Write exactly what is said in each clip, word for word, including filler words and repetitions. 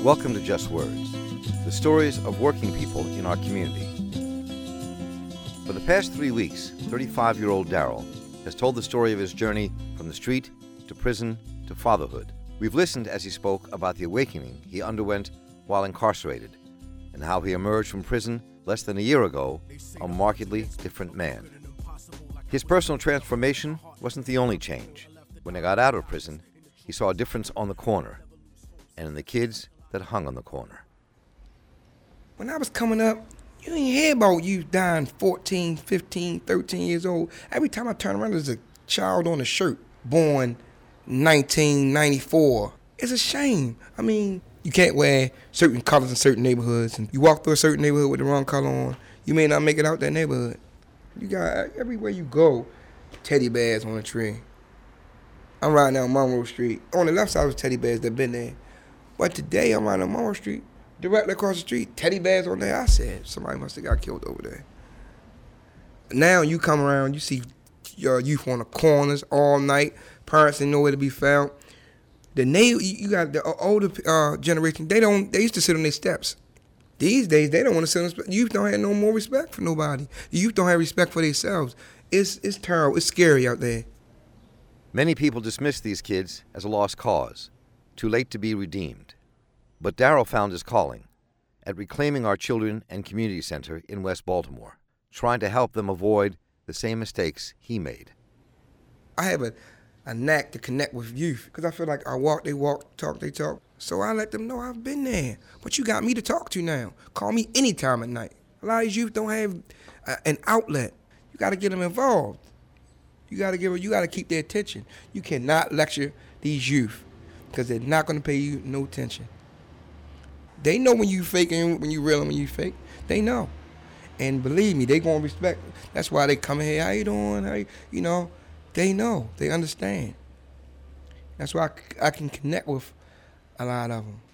Welcome to Just Words, the stories of working people in our community. For the past three weeks, thirty-five-year-old Daryl has told the story of his journey from the street to prison to fatherhood. We've listened as he spoke about the awakening he underwent while incarcerated and how he emerged from prison less than a year ago a markedly different man. His personal transformation wasn't the only change. When he got out of prison, he saw a difference on the corner and in the kids that hung on the corner. When I was coming up, you ain't hear about you dying fourteen, fifteen, thirteen years old. Every time I turn around, there's a child on a shirt born nineteen ninety-four. It's a shame. I mean, you can't wear certain colors in certain neighborhoods, and you walk through a certain neighborhood with the wrong color on, you may not make it out that neighborhood. You got, everywhere you go, teddy bears on a tree. I'm riding down Monroe Street. On the left side was teddy bears that been there. But today I'm riding on Monroe Street, directly across the street, teddy bears on there. I said, somebody must have got killed over there. Now you come around, you see your youth on the corners all night. Parents ain't nowhere to be found. The na- you got the older uh, generation. They don't. They used to sit on their steps. These days they don't want to sit on. Spe- youth don't have no more respect for nobody. The youth don't have respect for themselves. It's it's terrible. It's scary out there. Many people dismiss these kids as a lost cause, too late to be redeemed. But Daryl found his calling at Reclaiming Our Children and Community Center in West Baltimore, trying to help them avoid the same mistakes he made. I have a, a knack to connect with youth because I feel like I walk, they walk, talk, they talk. So I let them know I've been there. But you got me to talk to now. Call me any time at night. A lot of these youth don't have uh, an outlet. You got to get them involved. You got to give. You got to keep their attention. You cannot lecture these youth because they're not going to pay you no attention. They know when you fake and when you real and when you fake. They know. And believe me, they going to respect. That's why they come in here. How you doing? How you, you know, they know. They understand. That's why I, I can connect with a lot of them.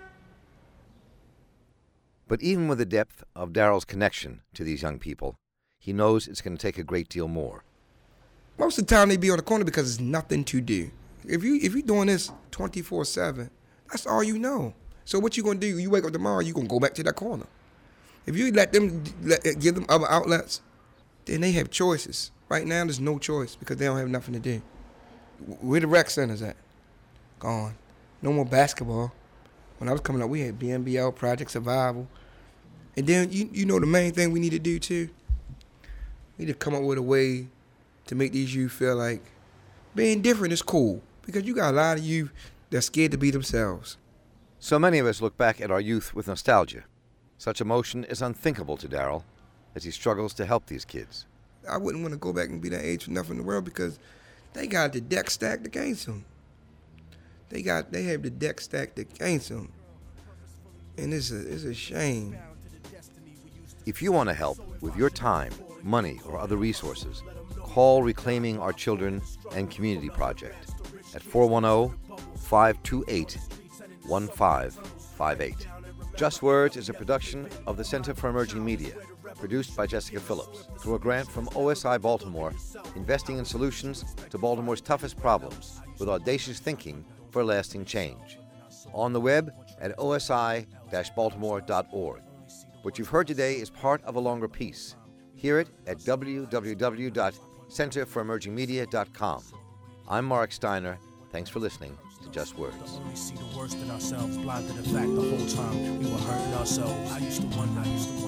But even with the depth of Daryl's connection to these young people, he knows it's going to take a great deal more. Most of the time they be on the corner because there's nothing to do. If you if you're doing this twenty-four seven, that's all you know. So what you gonna do? You wake up tomorrow, you gonna go back to that corner. If you let them let, give them other outlets, then they have choices. Right now there's no choice because they don't have nothing to do. Where the rec centers at? Gone. No more basketball. When I was coming up, we had B N B L, Project Survival. And then you you know the main thing we need to do too? We need to come up with a way to make these youth feel like being different is cool. Because you got a lot of youth that's scared to be themselves. So many of us look back at our youth with nostalgia. Such emotion is unthinkable to Daryl as he struggles to help these kids. I wouldn't want to go back and be that age for nothing in the world because they got the deck stacked against them. They got they have the deck stacked against them. And it's a, it's a shame. If you want to help with your time, money, or other resources, call Reclaiming Our Children and Community Project at four one zero, five two eight, one five five eight. Just Words is a production of the Center for Emerging Media, produced by Jessica Phillips, through a grant from O S I Baltimore, investing in solutions to Baltimore's toughest problems with audacious thinking for lasting change. On the web at o s i dash baltimore dot org. What you've heard today is part of a longer piece. Hear it at w w w dot center for emerging media dot com. I'm Mark Steiner. Thanks for listening to Just Words. We see the worst in ourselves, blind to the fact the whole time we were hurting ourselves. I used to wonder, I used to